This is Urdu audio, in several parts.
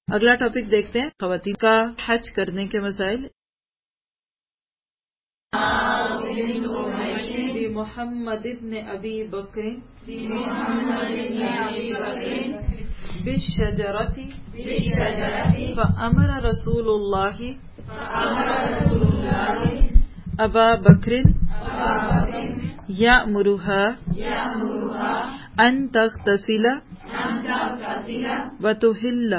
اگلا ٹاپک دیکھتے ہیں خواتین کا حج کرنے کے مسائل. محمد ابن ابی بکر بالشجرۃ فامر رسول اللہ ابا بکر یأمرها ان تغتسل وتحل.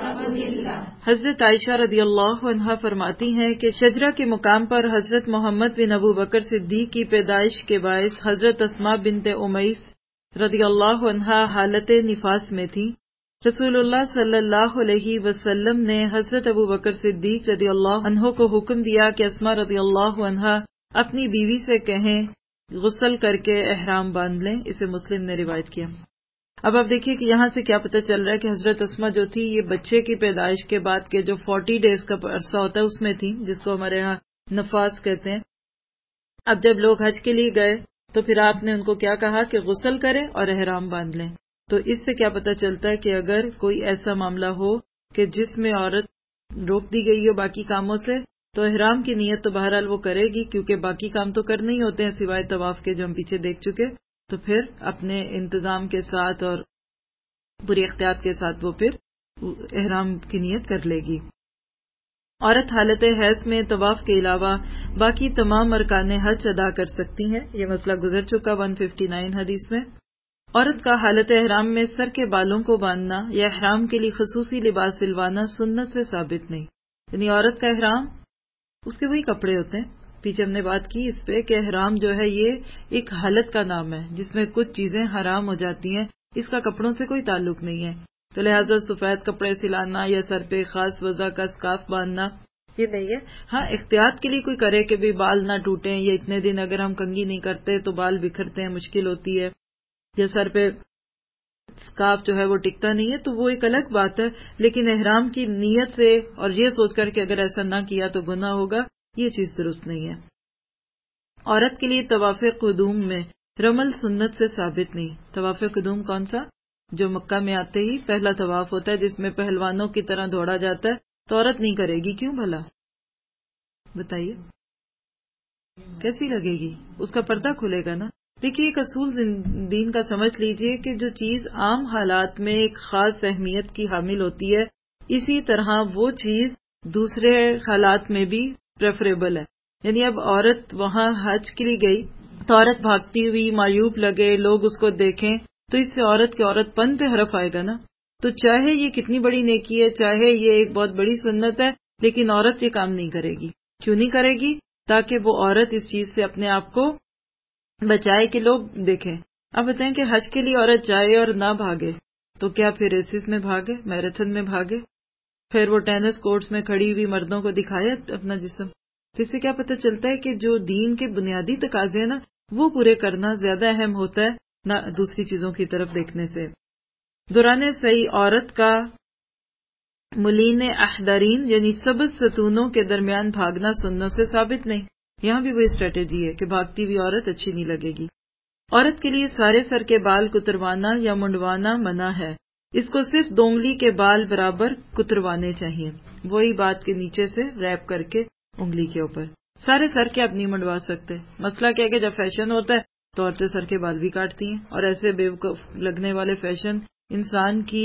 حضرت عائشہ رضی اللہ عنہا فرماتی ہیں کہ شجرہ کے مقام پر حضرت محمد بن ابو بکر صدیق کی پیدائش کے باعث حضرت اسماء بنت امیس رضی اللہ عنہا حالت نفاس میں تھی. رسول اللہ صلی اللہ علیہ وسلم نے حضرت ابو بکر صدیق رضی اللہ عنہ کو حکم دیا کہ اسماء رضی اللہ عنہا اپنی بیوی سے کہیں غسل کر کے احرام باندھ لیں. اسے مسلم نے روایت کیا. اب آپ دیکھیے کہ یہاں سے کیا پتہ چل رہا ہے کہ حضرت اسماء جو تھی یہ بچے کی پیدائش کے بعد کے جو 40 ڈیز کا عرصہ ہوتا ہے اس میں تھی، جس کو ہمارے ہاں نفاس کہتے ہیں. اب جب لوگ حج کے لیے گئے تو پھر آپ نے ان کو کیا کہا کہ غسل کریں اور احرام باندھ لیں. تو اس سے کیا پتہ چلتا ہے کہ اگر کوئی ایسا معاملہ ہو کہ جس میں عورت روک دی گئی ہو باقی کاموں سے، تو احرام کی نیت تو بہرحال وہ کرے گی، کیونکہ باقی کام تو کرنے ہی ہوتے ہیں سوائے طواف کے جو ہم پیچھے دیکھ چکے. تو پھر اپنے انتظام کے ساتھ اور پوری احتیاط کے ساتھ وہ پھر احرام کی نیت کر لے گی. عورت حالت حیض میں طواف کے علاوہ باقی تمام ارکان حج ادا کر سکتی ہیں. یہ مسئلہ گزر چکا 159 حدیث میں. عورت کا حالت احرام میں سر کے بالوں کو باندھنا یا احرام کے لیے خصوصی لباس سلوانا سنت سے ثابت نہیں. یعنی عورت کا احرام اس کے وہی کپڑے ہوتے ہیں. پیچھے ہم نے بات کی اس پہ کہ احرام جو ہے یہ ایک حالت کا نام ہے جس میں کچھ چیزیں حرام ہو جاتی ہیں، اس کا کپڑوں سے کوئی تعلق نہیں ہے. تو لہٰذا سفید کپڑے سلانا یا سر پہ خاص وضع کا اسکارف باندھنا یہ نہیں ہے. ہاں احتیاط کے لیے کوئی کرے کہ بھی بال نہ ٹوٹیں، یا اتنے دن اگر ہم کنگھی نہیں کرتے تو بال بکھرتے ہیں، مشکل ہوتی ہے، یا سر پہ اسکارف جو ہے وہ ٹکتا نہیں ہے، تو وہ ایک الگ بات ہے. لیکن احرام کی نیت سے اور یہ سوچ کر کہ اگر ایسا نہ کیا تو گناہ ہوگا، یہ چیز درست نہیں ہے. عورت کے لیے طواف قدوم میں رمل سنت سے ثابت نہیں. طواف قدوم کون سا؟ جو مکہ میں آتے ہی پہلا طواف ہوتا ہے جس میں پہلوانوں کی طرح دوڑا جاتا ہے. تو عورت نہیں کرے گی، کیوں بھلا؟ بتائیے کیسی لگے گی؟ اس کا پردہ کھلے گا نا. دیکھیے ایک اصول دین کا سمجھ لیجئے کہ جو چیز عام حالات میں ایک خاص اہمیت کی حامل ہوتی ہے، اسی طرح وہ چیز دوسرے حالات میں بھی پریفریبل ہے. یعنی اب عورت وہاں حج کے لیے گئی تو عورت بھاگتی ہوئی معیوب لگے، لوگ اس کو دیکھیں، تو اس سے عورت کے عورت پن پہ حرف آئے گا نا. تو چاہے یہ کتنی بڑی نیکی ہے، چاہے یہ ایک بہت بڑی سنت ہے، لیکن عورت یہ کام نہیں کرے گی. کیوں نہیں کرے گی؟ تاکہ وہ عورت اس چیز سے اپنے آپ کو بچائے کہ لوگ دیکھیں. اب بتائیں کہ حج کے لیے عورت جائے اور نہ بھاگے تو کیا پھر ریسز میں بھاگے، میراتھن میں بھاگے، پھر وہ ٹینس کورٹس میں کھڑی ہوئی مردوں کو دکھائے اپنا جسم؟ جس سے کیا پتہ چلتا ہے کہ جو دین کے بنیادی تقاضے ہیں نا وہ پورے کرنا زیادہ اہم ہوتا ہے نہ دوسری چیزوں کی طرف دیکھنے سے. دوران صحیح عورت کا ملین احدارین یعنی سبز ستونوں کے درمیان بھاگنا سنت سے ثابت نہیں. یہاں بھی وہی اسٹریٹجی ہے کہ بھاگتی ہوئی عورت اچھی نہیں لگے گی. عورت کے لیے سارے سر کے بال کتروانا یا منڈوانا منع ہے. اس کو صرف دونگلی کے بال برابر کتروانے چاہیے، وہی بات کے نیچے سے ریپ کر کے انگلی کے اوپر. سارے سر کے آپ نہیں منڈوا سکتے. مسئلہ کیا ہے کہ جب فیشن ہوتا ہے تو عورتیں سر کے بال بھی کاٹتی ہیں، اور ایسے بیوقوف لگنے والے فیشن انسان کی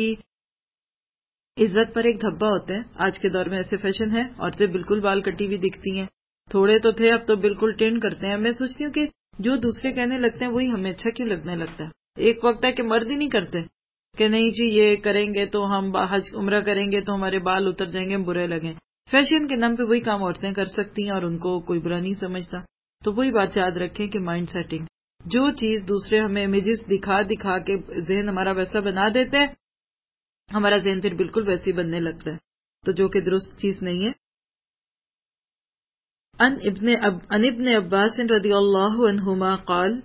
عزت پر ایک دھبا ہوتا ہے. آج کے دور میں ایسے فیشن ہے، عورتیں بالکل بال کٹی ہوئی دکھتی ہیں. تھوڑے تو تھے، اب تو بالکل ٹینڈ کرتے ہیں. میں سوچتی ہوں کہ جو دوسرے کہنے لگتے ہیں وہی ہمیں اچھا کیوں لگنے لگتا ہے. ایک وقت ہے کہ مرد ہی نہیں کرتے کہ نہیں جی یہ کریں گے تو ہم حج عمرہ کریں گے تو ہمارے بال اتر جائیں گے، ہم برے لگیں. فیشن کے نام پہ وہی کام عورتیں کر سکتی ہیں اور ان کو کوئی برا نہیں سمجھتا. تو وہی بات یاد رکھیں کہ مائنڈ سیٹنگ، جو چیز دوسرے ہمیں امیجز دکھا دکھا کے ذہن ہمارا ویسا بنا دیتے ہیں، ہمارا ذہن پھر بالکل ویسے ہی بننے لگتا ہے، تو جو کہ درست چیز نہیں ہے. عن ابن عباس رضی اللہ عنہما قال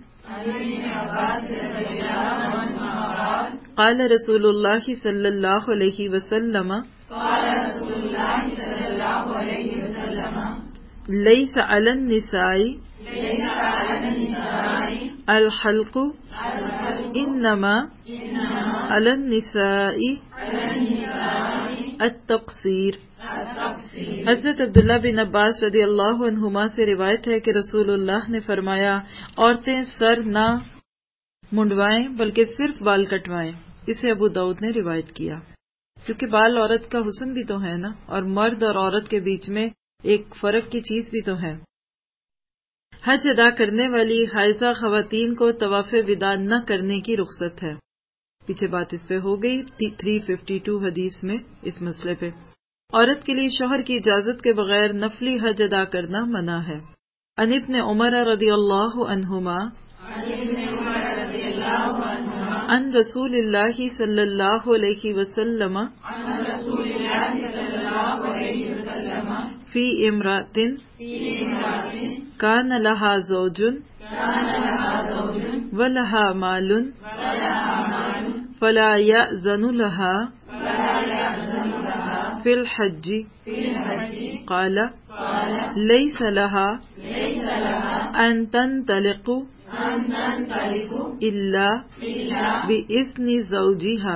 قال رسول اللہ صلی اللہ علیہ وسلم لیس علی النساء الحلق انما علی النساء التقصیر۔ حضرت عبداللہ بن عباس رضی اللہ عنہما سے روایت ہے کہ رسول اللہ نے فرمایا، عورتیں سر نہ منڈوائیں بلکہ صرف بال کٹوائیں۔ اسے ابو داؤد نے روایت کیا، کیونکہ بال عورت کا حسن بھی تو ہے نا، اور مرد اور عورت کے بیچ میں ایک فرق کی چیز بھی تو ہے۔ حج ادا کرنے والی حائضہ خواتین کو طواف وداع نہ کرنے کی رخصت ہے۔ پیچھے بات اس پہ ہو گئی 352 حدیث میں اس مسئلے پہ۔ عورت کے لیے شوہر کی اجازت کے بغیر نفلی حج ادا کرنا منع ہے۔ عن ابن عمر رضی اللہ عنہما عن رسول اللہ صلی اللہ علیہ وسلم فی امرأۃ کان لہا زوج ولہا مال فلا یأذن لہا فی الحج قال لیس لہا ان تنطلق الا بإذن زوجہا۔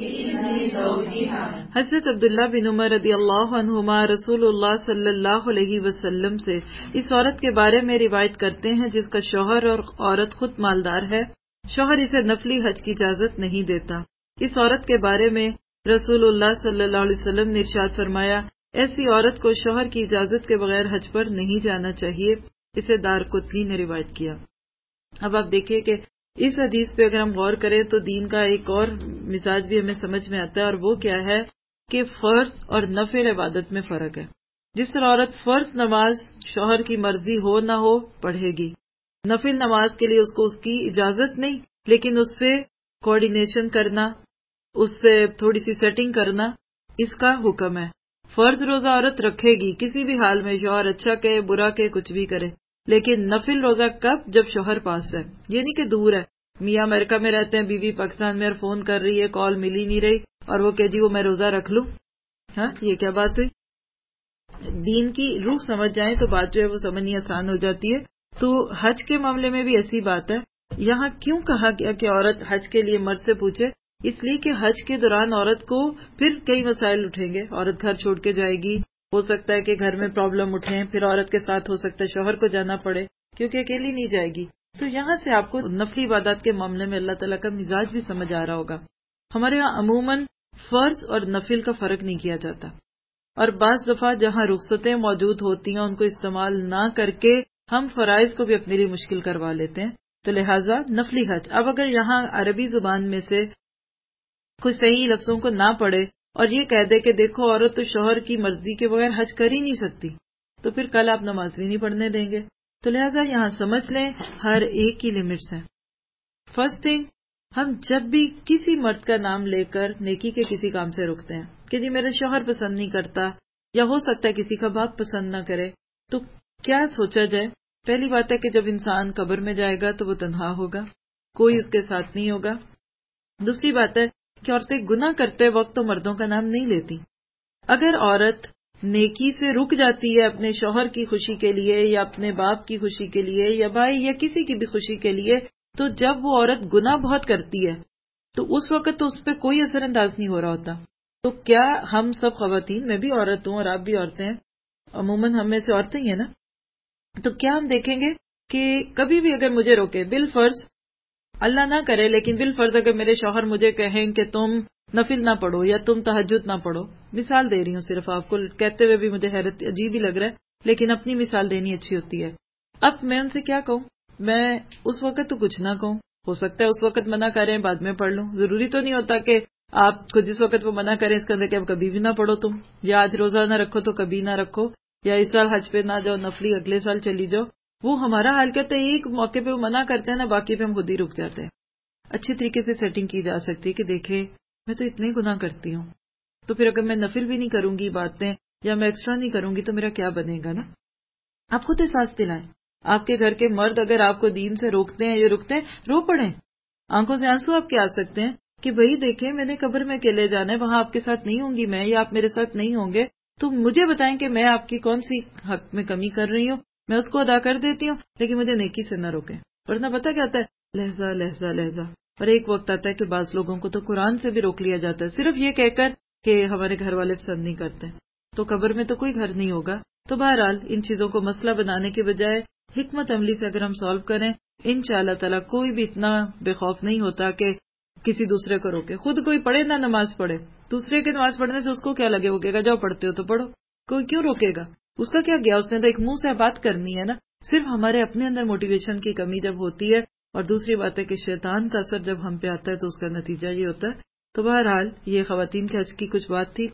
حضرت عبداللہ بن عمر رضی اللہ عنہما رسول اللہ صلی اللہ علیہ وسلم سے اس عورت کے بارے میں روایت کرتے ہیں جس کا شوہر اور عورت خود مالدار ہے، شوہر اسے نفلی حج کی اجازت نہیں دیتا۔ اس عورت کے بارے میں رسول اللہ صلی اللہ علیہ وسلم نے ارشاد فرمایا، ایسی عورت کو شوہر کی اجازت کے بغیر حج پر نہیں جانا چاہیے۔ اسے دارقطنی نے روایت کیا۔ اب آپ دیکھیں کہ اس حدیث پہ اگر ہم غور کریں تو دین کا ایک اور مزاج بھی ہمیں سمجھ میں آتا ہے، اور وہ کیا ہے کہ فرض اور نفل عبادت میں فرق ہے۔ جس طرح عورت فرض نماز شوہر کی مرضی ہو نہ ہو پڑھے گی، نفل نماز کے لیے اس کو اس کی اجازت نہیں، لیکن اس سے کوآرڈینیشن کرنا، اس سے تھوڑی سی سیٹنگ کرنا اس کا حکم ہے۔ فرض روزہ عورت رکھے گی کسی بھی حال میں، شوہر اچھا کہے برا کہے کچھ بھی کرے، لیکن نفل روزہ کب؟ جب شوہر پاس ہے، یہ نہیں کہ دور ہے، میاں امریکہ میں رہتے ہیں، بیوی پاکستان میں، اور فون کر رہی ہے، کال مل ہی نہیں رہی، اور وہ کہ جی وہ میں روزہ رکھ لوں۔ ہاں، یہ کیا بات ہوئی؟ دین کی روح سمجھ جائیں تو بات جو ہے وہ سمجھنی آسان ہو جاتی ہے۔ تو حج کے معاملے میں بھی ایسی بات ہے۔ یہاں کیوں کہا گیا کہ عورت حج کے لیے مرد سے پوچھے؟ اس لیے کہ حج کے دوران عورت کو پھر کئی مسائل اٹھیں گے، عورت گھر چھوڑ کے جائے گی، ہو سکتا ہے کہ گھر میں پرابلم اٹھیں، پھر عورت کے ساتھ ہو سکتا ہے شوہر کو جانا پڑے کیونکہ اکیلی نہیں جائے گی۔ تو یہاں سے آپ کو نفلی عبادات کے معاملے میں اللہ تعالیٰ کا مزاج بھی سمجھ آ رہا ہوگا۔ ہمارے یہاں عموماً فرض اور نفل کا فرق نہیں کیا جاتا، اور بعض دفعہ جہاں رخصتیں موجود ہوتی ہیں ان کو استعمال نہ کر کے ہم فرائض کو بھی اپنے لیے مشکل کروا لیتے ہیں، تو لہٰذا نفلی حج۔ اب اگر یہاں عربی زبان میں سے کچھ صحیح لفظوں کو نہ پڑھے اور یہ کہہ دے کہ دیکھو عورت تو شوہر کی مرضی کے بغیر حج کر ہی نہیں سکتی، تو پھر کل آپ نماز بھی نہیں پڑھنے دیں گے۔ تو لہٰذا یہاں سمجھ لیں ہر ایک کی لمٹس ہیں۔ فرسٹ تھنگ، ہم جب بھی کسی مرد کا نام لے کر نیکی کے کسی کام سے رکتے ہیں کہ جی میرا شوہر پسند نہیں کرتا، یا ہو سکتا ہے کسی کا باپ پسند نہ کرے، تو کیا سوچا جائے؟ پہلی بات ہے کہ جب انسان قبر میں جائے گا تو وہ تنہا ہوگا، کوئی اس کے ساتھ نہیں ہوگا۔ دوسری بات ہے کہ عورتیں گناہ کرتے وقت تو مردوں کا نام نہیں لیتی۔ اگر عورت نیکی سے رک جاتی ہے اپنے شوہر کی خوشی کے لیے یا اپنے باپ کی خوشی کے لیے یا بھائی یا کسی کی بھی خوشی کے لیے، تو جب وہ عورت گناہ بہت کرتی ہے تو اس وقت تو اس پہ کوئی اثر انداز نہیں ہو رہا ہوتا۔ تو کیا ہم سب خواتین، میں بھی عورت ہوں اور آپ بھی عورتیں ہیں، عموماً ہم میں سے عورتیں ہی ہیں نا، تو کیا ہم دیکھیں گے کہ کبھی بھی اگر مجھے روکے بالفرض، اللہ نہ کرے لیکن بالفرض اگر میرے شوہر مجھے کہیں کہ تم نفل نہ پڑھو یا تم تہجد نہ پڑھو، مثال دے رہی ہوں صرف، آپ کو کہتے ہوئے بھی مجھے حیرت عجیب ہی لگ رہا ہے لیکن اپنی مثال دینی اچھی ہوتی ہے۔ اب میں ان سے کیا کہوں؟ میں اس وقت تو کچھ نہ کہوں، ہو سکتا ہے اس وقت منع کریں بعد میں پڑھ لوں، ضروری تو نہیں ہوتا کہ آپ کو جس وقت وہ منع کریں اس کے اندر کہ اب کبھی بھی نہ پڑھو تم، یا آج روزہ نہ رکھو تو کبھی نہ رکھو، یا اس سال حج پہ نہ جاؤ نفلی اگلے سال چلی جاؤ۔ وہ ہمارا حال کہتے ہیں ایک موقع پہ وہ منع کرتے ہیں نا، باقی پہ ہم خود ہی رک جاتے ہیں۔ اچھی طریقے سے سیٹنگ کی جا سکتی ہے کہ دیکھیں میں تو اتنے گناہ کرتی ہوں، تو پھر اگر میں نفل بھی نہیں کروں گی باتیں یا میں ایکسٹرا نہیں کروں گی تو میرا کیا بنے گا نا۔ آپ خود احساس دلائیں، آپ کے گھر کے مرد اگر آپ کو دین سے روکتے ہیں یا رکتے ہیں، رو پڑیں، آنکھوں سے آنسو آپ کے آ سکتے ہیں کہ بھئی دیکھیں میں نے قبر میں اکیلے جانا ہے، وہاں آپ کے ساتھ نہیں ہوں گی میں، یا آپ میرے ساتھ نہیں ہوں گے، تو مجھے بتائیں کہ میں آپ کی کون سی حق میں کمی کر رہی ہوں، میں اس کو ادا کر دیتی ہوں لیکن مجھے نیکی سے نہ روکیں۔ ورنہ پتہ کیا ہوتا ہے، لہجہ لہجہ لہجہ، اور ایک وقت آتا ہے کہ بعض لوگوں کو تو قرآن سے بھی روک لیا جاتا ہے صرف یہ کہہ کر کہ ہمارے گھر والے پسند نہیں کرتے، تو قبر میں تو کوئی گھر نہیں ہوگا. تو بہرحال ان چیزوں کو مسئلہ بنانے کے بجائے حکمت عملی سے اگر ہم سالو کریں، انشاءاللہ تعالیٰ کوئی بھی اتنا بے خوف نہیں ہوتا کہ کسی دوسرے کو روکے. خود کوئی پڑھے نہ نماز پڑھے، دوسرے کے نماز پڑھنے سے اس کو کیا لگے، وہ کہے گا جاؤ پڑھتے ہو تو پڑھو، کوئی کیوں روکے گا، اس کا کیا گیا، اس نے تو ایک منہ سے بات کرنی ہے نا. صرف ہمارے اپنے اندر موٹیویشن کی کمی جب ہوتی ہے، اور دوسری بات ہے کہ شیطان کا اثر جب ہم پہ آتا ہے تو اس کا نتیجہ یہ ہوتا ہے. تو بہرحال یہ خواتین کے حج کی کچھ بات تھی.